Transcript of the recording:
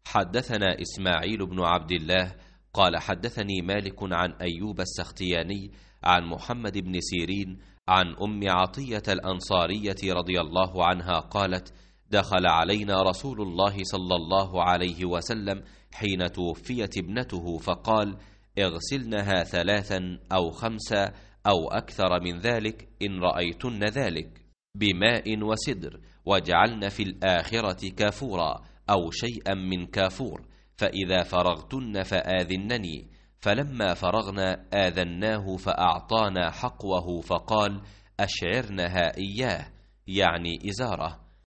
حدثنا إسماعيل بن عبد الله قال حدثني مالك عن أيوب السختياني عن محمد بن سيرين عن أم عطية الأنصارية رضي الله عنها قالت: دخل علينا رسول الله صلى الله عليه وسلم حين توفيت ابنته فقال: اغسلنها 3 أو 5 أو أكثر من ذلك إن رأيتن ذلك بماء وسدر، واجعلن في الآخرة كافورا أو شيئا من كافور، فإذا فرغتن فآذنني. فلما فرغنا آذناه فأعطانا حقوه فقال: أشعرنها إياه، يعني إزاره.